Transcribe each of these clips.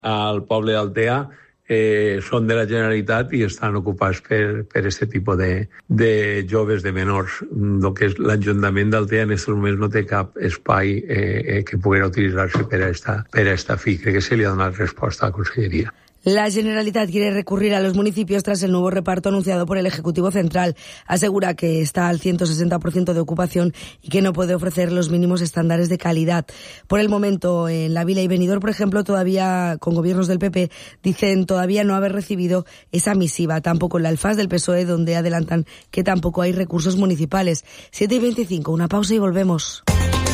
al poble d'Altea són de la Generalitat i estan ocupats per aquest tipus de joves, de menors. El que és l'Ajuntament d'Altea en aquest moment no té cap espai que pugui utilitzar-se per a esta fi. Crec que se li ha donat resposta a la Conselleria. La Generalitat quiere recurrir a los municipios tras el nuevo reparto anunciado por el Ejecutivo Central. Asegura que está al 160% de ocupación y que no puede ofrecer los mínimos estándares de calidad. Por el momento, en la Vila y Benidorm, por ejemplo, todavía con gobiernos del PP, dicen todavía no haber recibido esa misiva. Tampoco en la Alfaz del PSOE, donde adelantan que tampoco hay recursos municipales. 7:25, una pausa y volvemos.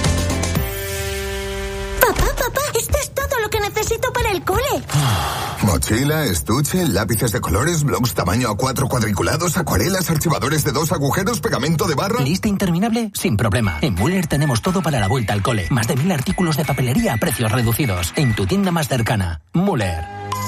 Papá, esto es todo lo que necesito para el cole. Mochila, estuche, lápices de colores, blocs tamaño A4 cuadriculados, acuarelas, archivadores de 2 agujeros, pegamento de barra... ¿Lista interminable? Sin problema. En Müller tenemos todo para la vuelta al cole. Más de 1000 artículos de papelería a precios reducidos. En tu tienda más cercana. Müller.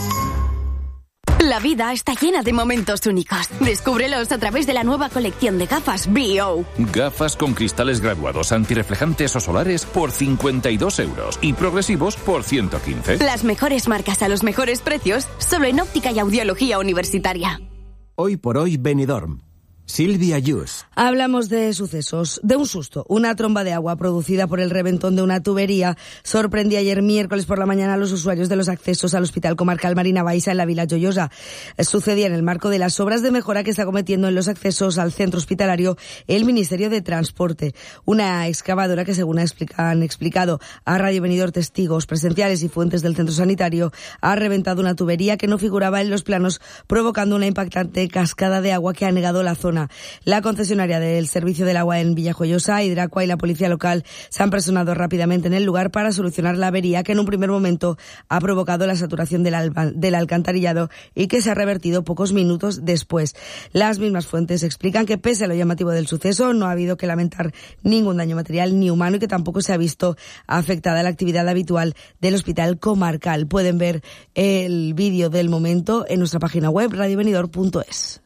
La vida está llena de momentos únicos. Descúbrelos a través de la nueva colección de gafas B.O. Gafas con cristales graduados, antirreflejantes o solares por 52 euros y progresivos por 115. Las mejores marcas a los mejores precios, solo en Óptica y Audiología Universitaria. Hoy por hoy, Benidorm. Silvia Yus. Hablamos de sucesos, de un susto. Una tromba de agua producida por el reventón de una tubería sorprendió ayer miércoles por la mañana a los usuarios de los accesos al Hospital Comarcal Marina Baixa en la Vila Joiosa. Sucedía en el marco de las obras de mejora que está cometiendo en los accesos al centro hospitalario el Ministerio de Transporte. Una excavadora que, según han explicado a Radio Benidorm testigos presenciales y fuentes del centro sanitario, ha reventado una tubería que no figuraba en los planos, provocando una impactante cascada de agua que ha anegado la zona. La concesionaria del Servicio del Agua en Villajoyosa, Hidracua, y la policía local se han personado rápidamente en el lugar para solucionar la avería que en un primer momento ha provocado la saturación del alcantarillado y que se ha revertido pocos minutos después. Las mismas fuentes explican que pese a lo llamativo del suceso no ha habido que lamentar ningún daño material ni humano y que tampoco se ha visto afectada la actividad habitual del Hospital Comarcal. Pueden ver el vídeo del momento en nuestra página web radiobenidorm.es.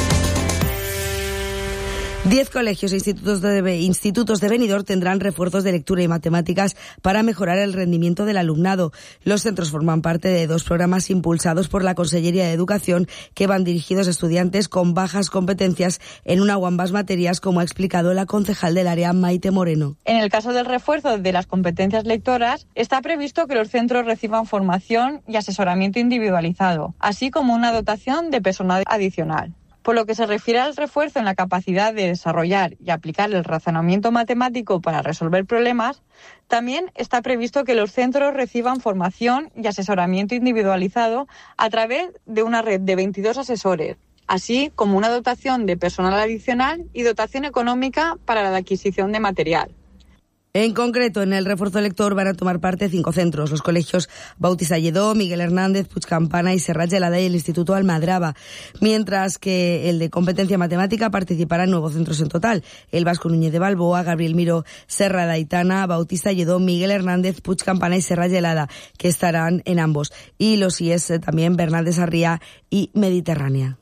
10 colegios e institutos de Benidorm tendrán refuerzos de lectura y matemáticas para mejorar el rendimiento del alumnado. Los centros forman parte de 2 programas impulsados por la Consellería de Educación que van dirigidos a estudiantes con bajas competencias en una o ambas materias, como ha explicado la concejal del área, Maite Moreno. En el caso del refuerzo de las competencias lectoras, está previsto que los centros reciban formación y asesoramiento individualizado, así como una dotación de personal adicional. Por lo que se refiere al refuerzo en la capacidad de desarrollar y aplicar el razonamiento matemático para resolver problemas, también está previsto que los centros reciban formación y asesoramiento individualizado a través de una red de 22 asesores, así como una dotación de personal adicional y dotación económica para la adquisición de material. En concreto, en el refuerzo lector van a tomar parte 5 centros: los colegios Bautista Lledó, Miguel Hernández, Puig Campana y Serrat Gelada y el Instituto Almadraba, mientras que el de competencia matemática participará en 9 centros en total: el Vasco Núñez de Balboa, Gabriel Miró, Serra Daitana, Bautista Lledó, Miguel Hernández, Puig Campana y Serrat Gelada, que estarán en ambos, y los IES también Bernal de Sarriá y Mediterránea.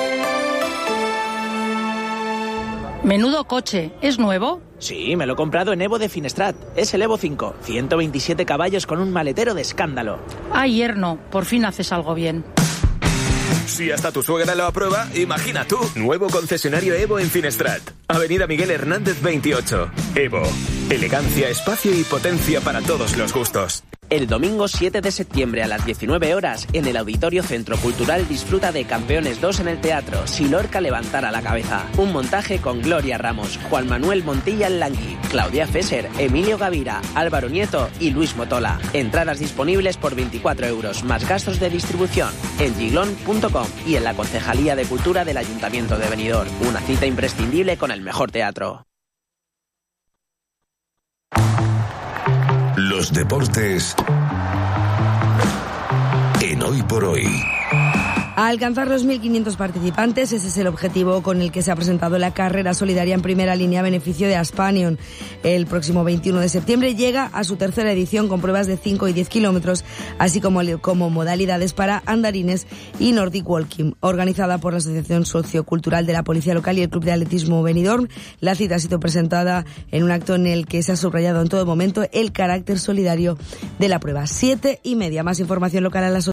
Menudo coche, ¿es nuevo? Sí, me lo he comprado en Evo de Finestrat. Es el Evo 5, 127 caballos con un maletero de escándalo. Ay, yerno, por fin haces algo bien. Si hasta tu suegra lo aprueba, imagina tú. Nuevo concesionario Evo en Finestrat. Avenida Miguel Hernández 28. Evo. Elegancia, espacio y potencia para todos los gustos. El domingo 7 de septiembre a las 19 horas, en el Auditorio Centro Cultural, disfruta de Campeones 2 en el teatro, Si Lorca levantara la cabeza. Un montaje con Gloria Ramos, Juan Manuel Montilla Langui, Claudia Fesser, Emilio Gavira, Álvaro Nieto y Luis Motola. Entradas disponibles por 24 euros, más gastos de distribución, en giglón.com y en la Concejalía de Cultura del Ayuntamiento de Benidorm. Una cita imprescindible con el mejor teatro. Los deportes en Hoy por Hoy. A alcanzar los 1.500 participantes, ese es el objetivo con el que se ha presentado la carrera solidaria en primera línea a beneficio de Aspanion. El próximo 21 de septiembre llega a su tercera edición con pruebas de 5 y 10 kilómetros, así como modalidades para andarines y Nordic Walking. Organizada por la Asociación Sociocultural de la Policía Local y el Club de Atletismo Benidorm, la cita ha sido presentada en un acto en el que se ha subrayado en todo momento el carácter solidario de la prueba. 7:30. Más información local a las